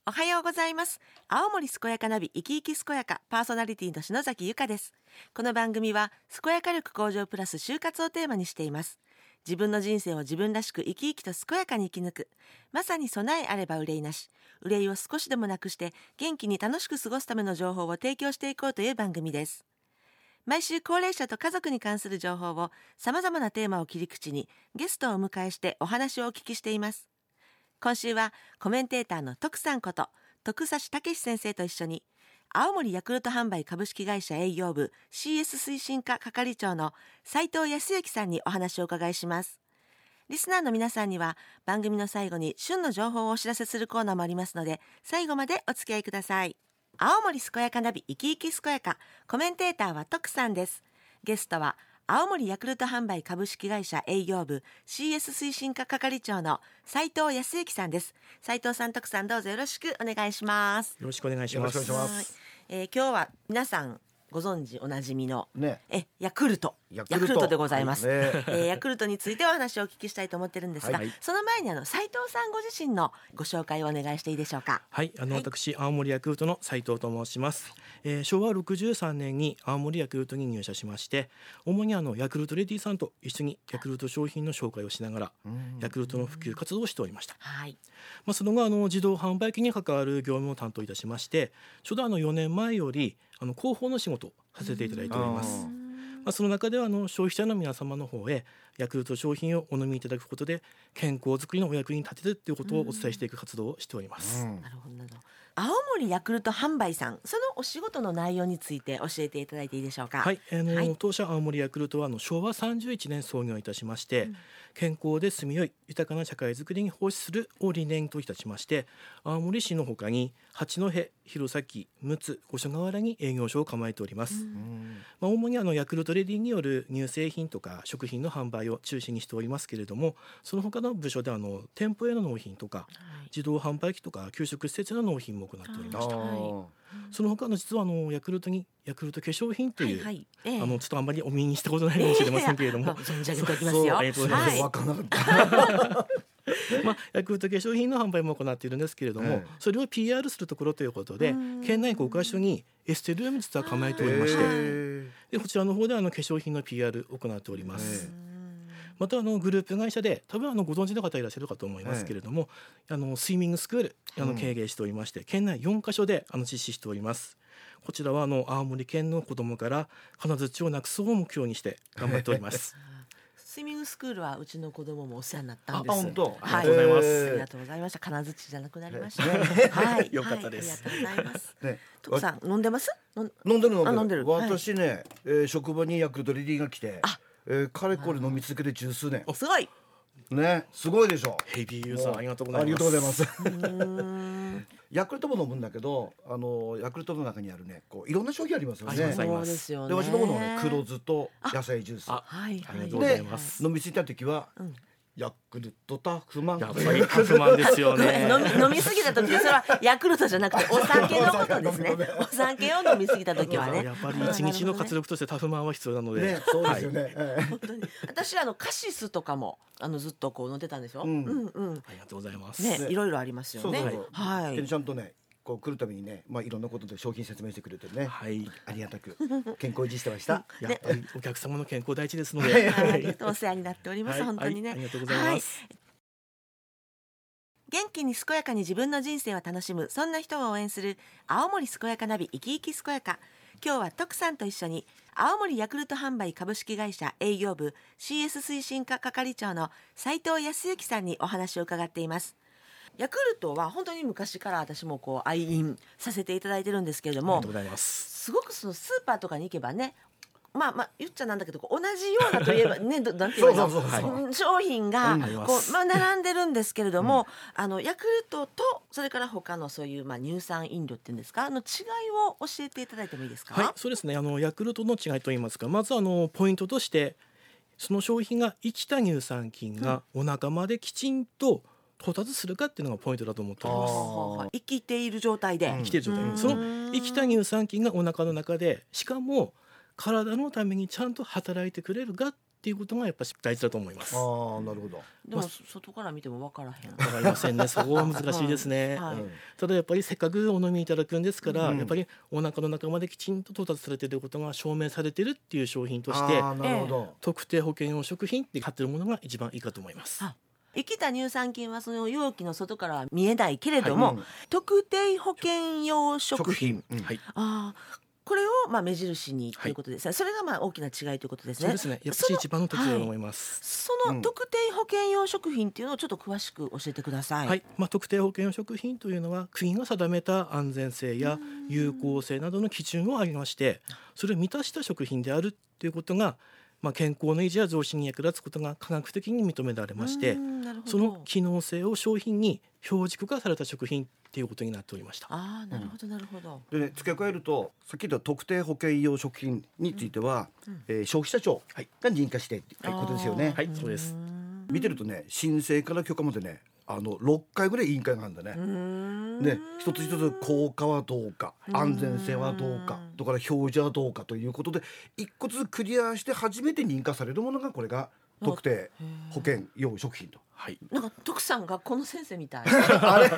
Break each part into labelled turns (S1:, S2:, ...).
S1: おはようございます。青森健やかナビ生き生き健やかパーソナリティの篠崎由香です。この番組は健やか力向上プラス就活をテーマにしています。自分の人生を自分らしく生き生きと健やかに生き抜く、まさに備えあれば憂いなし、憂いを少しでもなくして元気に楽しく過ごすための情報を提供していこうという番組です。毎週高齢者と家族に関する情報をさまざまなテーマを切り口にゲストをお迎えしてお話をお聞きしています。今週はコメンテーターの徳さんこと徳指武先生と一緒に青森ヤクルト販売株式会社営業部 CS 推進課係長の斉藤康之さんにお話をお伺いします。リスナーの皆さんには番組の最後に旬の情報をお知らせするコーナーもありますので、最後までお付き合いください。青森健やかナビ生き生き健やか、コメンテーターは徳さんです。ゲストは青森ヤクルト販売株式会社営業部 CS 推進課係長の斉藤康之さんです。斉藤さん、徳さん、どうぞよろしくお願いします。
S2: よろしくお願いします。
S1: 今日は皆さんご存知おなじみの、ヤクルトでございます、ヤクルトについてお話をお聞きしたいと思ってるんですが、その前に斉藤さんご自身のご紹介をお願いしていいでしょうか。
S2: 私青森ヤクルトの斉藤と申します。昭和63年に青森ヤクルトに入社しまして、主にヤクルトレディさんと一緒にヤクルト商品の紹介をしながらヤクルトの普及活動をしておりました。その後自動販売機に関わる業務を担当いたしまして、ちょうど4年前より広報の仕事をさせていただいております。その中では消費者の皆様の方へヤクルト商品をお飲みいただくことで健康づくりのお役に立てるということをお伝えしていく活動をしております。
S1: なるほど。青森ヤクルト販売さん、そのお仕事の内容について教えていただいていいでしょうか。
S2: 当社青森ヤクルトは昭和31年創業いたしまして、健康で住みよい豊かな社会づくりに奉仕するを理念といたしまして、青森市のほかに八戸、弘前、陸奥、五所川原に営業所を構えております。主にヤクルトレディによる乳製品とか食品の販売を中心にしておりますけれども、その他の部署で店舗への納品とか、自動販売機とか給食施設の納品も行っておりました。その他の実はヤクルトにヤクルト化粧品という、ちょっとあんまりお耳にしたことないかもしれませんけれども、
S1: 存じ上げておきますよ。
S2: ありがとうございます。分からなかったヤクルト化粧品の販売も行っているんですけれども、それを PR するところということで、県内5カ所にエステルーム実は構えておりまして、でこちらの方で化粧品の PR を行っております。またグループ会社で多分ご存知の方いらっしゃるかと思いますけれども、スイミングスクール経営しておりまして、県内4カ所で実施しております。こちらは青森県の子どもから金槌をなくそうを目標にして頑張っております
S1: スイミングスクールはうちの子供もお世話になったんです。
S2: 本当、ありがとうございます。
S1: ありがとうございました。金槌じゃなくなりました。
S2: よかったです。
S1: ありがとうございます。徳さん飲んでます？
S3: 飲んでる。私ね、職場にヤクルトレディが来て、かれこれ飲み続けて十数年。
S1: すごい
S3: ね、すごいでしょ。
S2: ヘビーユーザーありがとうございます。
S3: ありがとうございます。ヤクルトも飲むんだけど、ヤクルトの中にあるね、いろんな商品ありますよね。
S1: そうですよね。
S3: で、私のものはね、黒酢と野菜ジュース。
S2: ありがとうございます。
S3: で、飲みついた時は、ヤクルトタフマン。
S2: やっぱりタフマンですよね。
S1: 飲みすぎた時で、それはヤクルトじゃなくてお酒のことですね。お酒を飲みすぎた時はね。
S2: やっぱり一日の活力としてタフマンは必要なので。
S3: そうですよね。
S1: 本当に。私カシスとかもずっと飲んでたんですよ。
S2: ありがとうございます。
S1: ね、いろいろありますよね。
S3: はい。ちゃんとね。来るためにね、いろんなことで商品説明してくれてね、ありがたく健康維持してました。
S2: やっぱりお客様の健康第一ですので、
S1: お世話になっております。本当にね。
S2: ありがとうございます。
S1: 元気に健やかに自分の人生を楽しむ、そんな人を応援する青森健やかナビ生き生き健やか。今日は徳さんと一緒に青森ヤクルト販売株式会社営業部 CS 推進課係長の斉藤康之さんにお話を伺っています。ヤクルトは本当に昔から私も愛飲させていただいてるんですけれども、すごくスーパーとかに行けばね、言っちゃなんだけど同じようなといえばね、なんていうの、商品が並んでるんですけれども、ヤクルトとそれから他のそういう乳酸飲料っていうんですか、違いを教えていただいてもいいですか。
S2: そうですね。ヤクルトの違いといいますか、まずポイントとしてその商品が生きた乳酸菌がお腹まできちんと到達するかっていうのがポイントだと思っております。
S1: 生きている状態で、
S2: その生きた乳酸菌がお腹の中で、しかも体のためにちゃんと働いてくれるかっっていうことがやっぱり大事だと思います。
S3: ああ、なるほど。
S1: でも外から見ても分からへん。
S2: わかりませんね。そこは難しいですね。
S1: はい、
S2: ただやっぱりせっかくお飲みいただくんですから、やっぱりお腹の中まできちんと到達されていることが証明されているっていう商品として、
S3: なるほど、
S2: 特定保険用食品って買ってるものが一番いいかと思います。
S1: 生きた乳酸菌はその容器の外からは見えないけれども、特定保険用食品、これを目印にということですね。それが大きな違いということですね。
S2: そうですね。やっぱり一番の特徴だと思います。
S1: その特定保険用食品っていうのをちょっと詳しく教えてください。
S2: はい。特定保険用食品というのは国が定めた安全性や有効性などの基準を挙げまして、それを満たした食品であるということが健康の維持や増進に役立つことが科学的に認められまして、その機能性を商品に表示化された食品っていうことになっておりました。
S1: なるほどなるほど。
S3: でね、付け加えるとさっき言った特定保険用食品については、消費者庁が認可してっていうことですよね。
S2: はい、そうです。
S3: 見てるとね、申請から許可までね、6回ぐらい委員会があるんだね。で、一つ一つ効果はどうか、安全性はどうか、だから表示はどうかということで一個ずつクリアして初めて認可されるものがこれが特定保険用食品と。
S1: なんか徳さん学校の先生みたい。
S3: あれ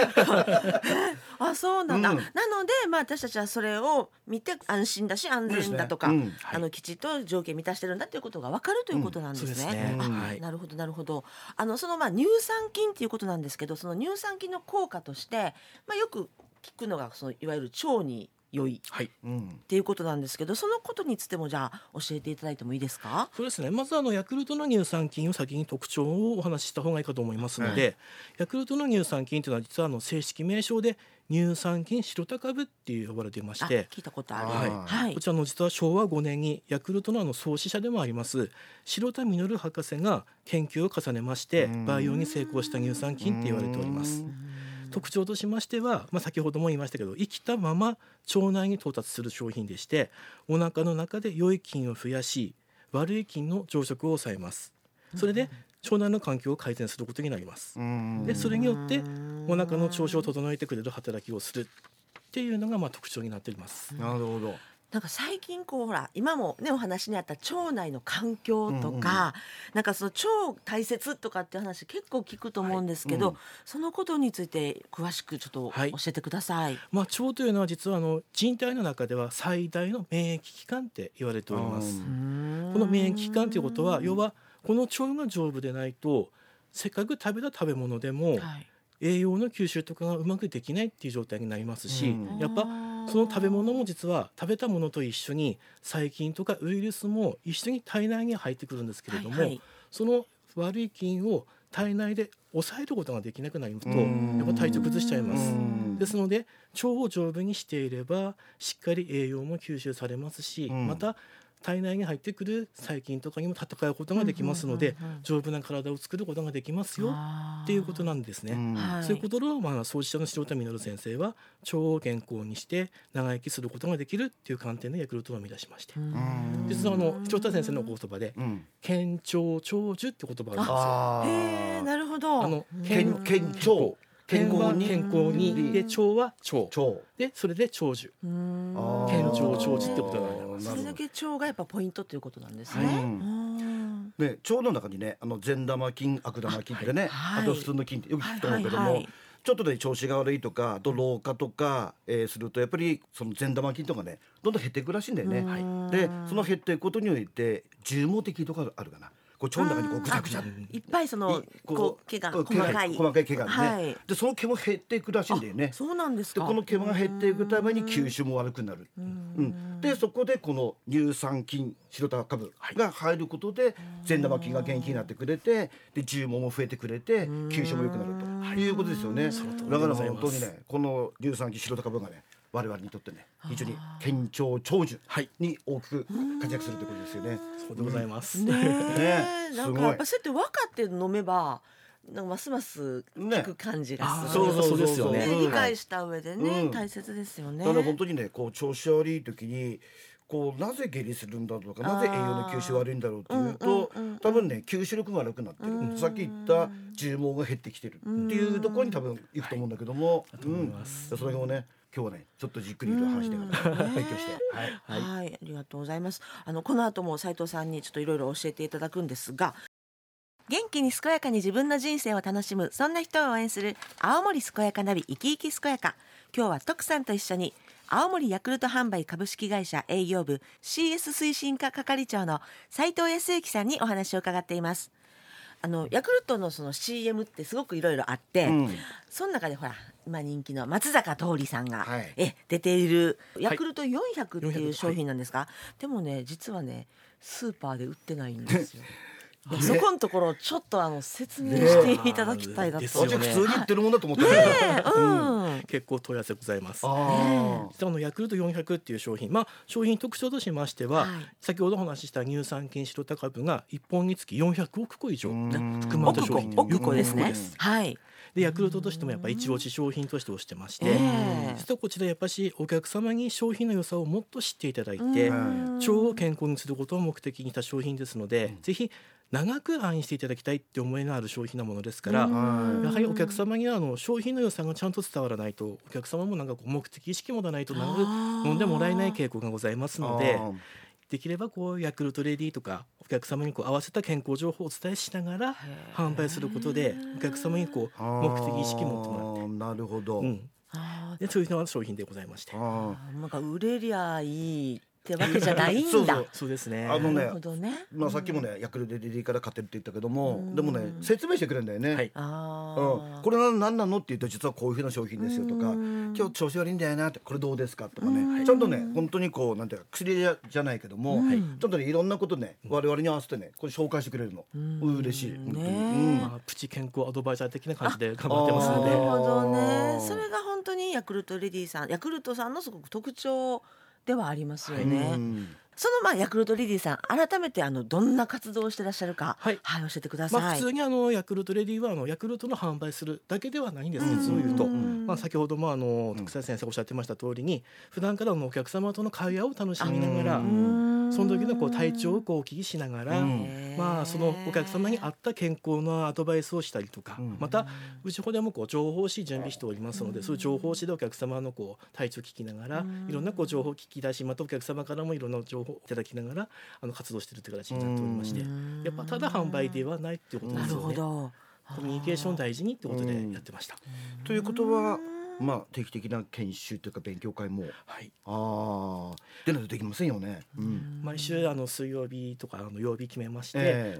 S1: そうなんだ。なので私たちはそれを見て安心だし安全だとか、きちっと条件満たしてるんだということが分かるということなんですね。なるほどなるほど。その乳酸菌っていうことなんですけど、その乳酸菌の効果として、よく聞くのがそのいわゆる腸に良い、っていうことなんですけど、そのことについてもじゃあ教えていただいてもいいですか？
S2: そうですね。まずヤクルトの乳酸菌を先に特徴をお話しした方がいいかと思いますので、ヤクルトの乳酸菌というのは実は正式名称で乳酸菌シロタ株って呼ばれていまして、
S1: 聞いたことある。
S2: こちらの実は昭和5年にヤクルトの創始者でもあります白田稔博士が研究を重ねまして培養に成功した乳酸菌って言われております。特徴としましては、先ほども言いましたけど、生きたまま腸内に到達する商品でして、お腹の中で良い菌を増やし悪い菌の増殖を抑えます。それで腸内の環境を改善することになります。でそれによってお腹の調子を整えてくれる働きをするっていうのが特徴になっています。
S3: なるほど。
S1: なんか最近ほら今もねお話にあった腸内の環境とか、なんかその腸大切とかっていう話結構聞くと思うんですけど、そのことについて詳しくちょっと教えてください。
S2: 腸というのは実は人体の中では最大の免疫器官って言われております。この免疫器官ということは要はこの腸が丈夫でないとせっかく食べた食べ物でも、栄養の吸収とかがうまくできないっていう状態になりますし、やっぱその食べ物も実は食べたものと一緒に細菌とかウイルスも一緒に体内に入ってくるんですけれども、その悪い菌を体内で抑えることができなくなりますとやっぱ体調崩しちゃいます。ですので腸を丈夫にしていればしっかり栄養も吸収されますし、また体内に入ってくる細菌とかにも戦うことができますので、丈夫な体を作ることができますよっていうことなんですね。そういうことを創始者の白田稔先生は腸を健康にして長生きすることができるっていう観点でヤクルトを生み出しまして、実は白田先生の言葉で健腸長寿って言葉があるんですよ。
S1: なるほど。
S2: 健腸健康にで腸は腸でそれで長寿、健腸長寿ってことになります。
S1: それだけ腸がやっぱポイントということなんですね。
S3: で腸の中にね善玉菌悪玉菌ってね、あと普通の菌ってよく聞くと思うけども、ちょっとで調子が悪いとかあと老化とか、するとやっぱりその善玉菌とかねどんどん減っていくらしいんだよね。でその減っていくことによって重毛的とかあるかな、腸の中にぐちゃぐちゃ
S1: いっぱいその毛が細かい
S3: 毛がね、でその毛も減っていくらしいんだよね。
S1: そうなんですか。
S3: でこの毛が減っていくために吸収も悪くなる。でそこでこの乳酸菌白田株が入ることで善玉菌が元気になってくれて、で重毛も増えてくれて吸収も良くなるということですよね。だから本当にねこの乳酸菌白田株がね我々にとってね非常に健腸長寿に大きく活躍するということですよね。
S2: そうでございます。
S1: なんかやっぱそうやって分かって飲めばなんかますます効く感じがする。
S2: そうですよね。
S1: 理解した上でね大切ですよね。
S3: だから本当にね調子悪い時になぜ下痢するんだとかなぜ栄養の吸収悪いんだろうっていうと、多分ね吸収力が悪くなってる、さっき言った重毛が減ってきてるっていうところに多分いくと思うんだけども、それをね今日はねちょっとじっくりと話してから勉強して
S1: はい、ありがとうございます。この後も斉藤さんにちょっといろいろ教えていただくんですが、元気に健やかに自分の人生を楽しむ、そんな人を応援する青森健やかナビ生き生き健やか。今日は徳さんと一緒に青森ヤクルト販売株式会社営業部 CS 推進課係長の斉藤康之さんにお話を伺っています。ヤクルトのその CM ってすごくいろいろあって、その中でほら今人気の松坂桃李さんが、出ているヤクルト400っていう商品なんですか、でもね実はねスーパーで売ってないんですよ。そこのところちょっと説明していただきたいなと。
S3: 普通に売ってるもんだと思ってる、
S2: 結構問い合わせございます。ヤクルト400っていう商品、商品特徴としましては、先ほどお話しした乳酸菌白タ株が1本につき400億個以上含まれた商品ということですね。でヤクルトとしてもやっぱり一押し商品として推してまして、実はこちらやっぱしお客様に商品の良さをもっと知っていただいて、腸を健康にすることを目的にした商品ですので、ぜひ長く愛していただきたいって思いのある商品なものですから、やはりお客様には商品の良さがちゃんと伝わらないと、お客様も目的意識持たないと長く飲んでもらえない傾向がございますので、できればヤクルトレディとかお客様に合わせた健康情報をお伝えしながら販売することで、お客様に目的意識持ってもらって、
S3: なるほど、
S2: でそういうのが商品でございまして、
S1: なんか売れりゃいいってわけじゃないんだ。
S2: そうですね。
S1: なるほどね。
S3: さっきもねヤクルトレディから買ってるって言ったけども、でもね説明してくれるんだよね。これ何なのって言うと、実はこういうふうな商品ですよとか、今日調子悪いんだよなって、これどうですかとかね、ちゃんとね本当になんていうか薬じゃないけども、ちょっとねいろんなことね我々に合わせてねこれ紹介してくれるの、嬉しい。
S2: プチ健康アドバイザー的な感じで頑張ってますので。
S1: なるほどね。それが本当にヤクルトレディさん、ヤクルトさんのすごく特徴ではありますよね。そのヤクルトレディさん、改めてどんな活動をしてらっしゃるか、教えてください。
S2: 普通にヤクルトレディはヤクルトの販売するだけではないんですね。そういうと、先ほども徳澤先生おっしゃってました通りに、普段からのお客様との会話を楽しみながら、その時の体調をお聞きしながら、そのお客様に合った健康のアドバイスをしたりとか、またうちの方でも情報誌準備しておりますので、そういう情報誌でお客様の体調を聞きながら、いろんな情報を聞き出し、またお客様からもいろんな情報をいただきながら活動しているという形になっておりまして、やっぱただ販売ではないっていうことですよね。コミュニケーション大事にってことでやってました。
S3: ということは定期的な研修というか勉強会も出ないとできませんよね。
S2: 毎週水曜日とか曜日決めまして、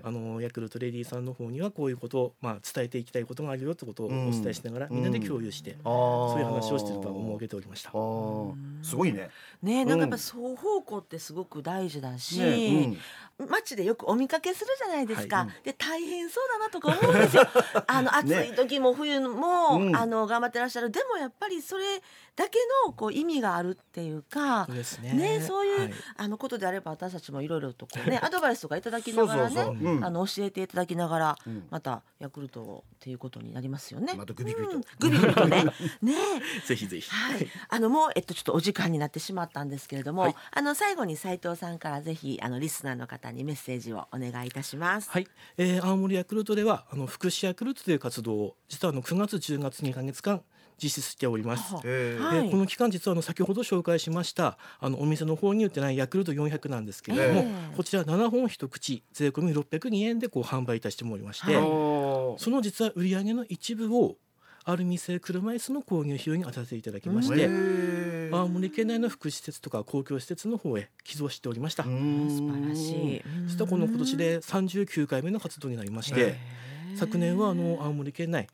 S2: ヤクルトレディさんの方にはこういうことを伝えていきたいことがあるよってことをお伝えしながら、みんなで共有して、そういう話をしている場を設けておりました。
S3: すごいね。
S1: なんかやっぱ双方向ってすごく大事だし、街でよくお見かけするじゃないですか。で大変そうだなとか思うんですよ。暑い時も冬も頑張ってらっしゃる。でもやっぱりそれだけの意味があるっていうか、そういうことであれば、私たちもいろいろとアドバイスとかいただきながらね、教えていただきながら、またヤクルトっていうことになりますよね。
S3: またグビグビと
S1: グビグビとね。
S2: ぜひぜひ。
S1: もうちょっとお時間になってしまったんですけれども、最後に斉藤さんからぜひリスナーの方にメッセージをお願いいたします。
S2: 青森ヤクルトでは福祉ヤクルトという活動を実は9月10月2ヶ月間実施しております。この期間、実は先ほど紹介しましたお店の方に売ってないヤクルト400なんですけれども、こちら7本一口税込み602円で販売いたしておりまして、その実は売上の一部をアルミ製車椅子の購入費用に当たっていただきまして、青森県内の福祉施設とか公共施設の方へ寄贈しておりました。
S1: 素晴らしい。
S2: そしてこの今年で39回目の活動になりまして、昨年は青森県内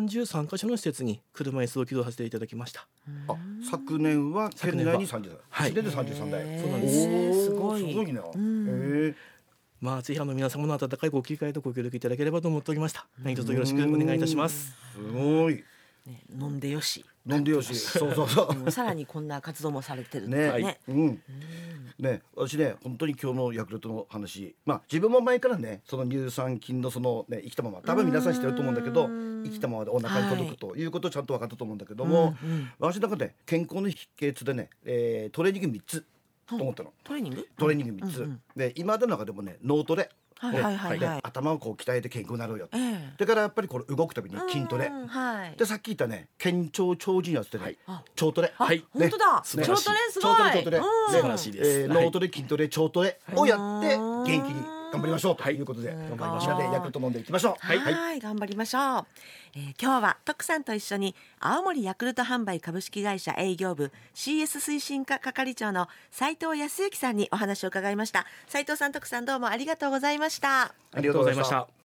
S2: 33カ所の施設に車椅子を寄贈させていただきました。
S3: 昨年は県内に33台、で33台。
S2: そうなんです。
S1: すごい
S3: な。
S2: ぜひ皆様の温かいご理解とご協力いただければと思っておりました。何卒よろしくお願いいたします。
S3: すごい。
S1: 飲んでよし。
S3: そう
S1: さらにこんな活動もされてる
S3: ね。私ね本当に今日のヤクルトの話、自分も前からねその乳酸菌の生きたまま、多分皆さん知ってると思うんだけど、生きたままでお腹に届くということをちゃんと分かったと思うんだけども、私の中で健康の秘訣でね、トレーニング3つと思ったの。
S1: トレーニング
S3: 3つで、今までの中でもね脳トレ
S1: はいはいはい
S3: で
S1: はい。
S3: 頭をこう鍛えて健康になろうよ、
S1: ええ。
S3: だからやっぱりこれ動くために筋トレ、
S1: うんはい。
S3: でさっき言ったね県庁長寿にやってね、
S1: あ
S3: 腸トレ、
S1: あ、
S2: はい
S1: 本当だ。
S2: 素晴らしい
S1: 腸トレすごい。
S3: 腸トレ
S1: うん
S2: 素晴らしいです。
S3: 脳トレ筋トレ腸トレをやって元気に頑張りましょうということで、
S1: 頑
S3: みん
S1: 張りましょう
S3: なでヤクルト飲んでいきましょう。
S1: はい、頑張りましょう。今日は徳さんと一緒に青森ヤクルト販売株式会社営業部 CS 推進課係長の斉藤康之さんにお話を伺いました。斉藤さん、徳さん、どうもありがとうございました。
S3: ありがとうございました。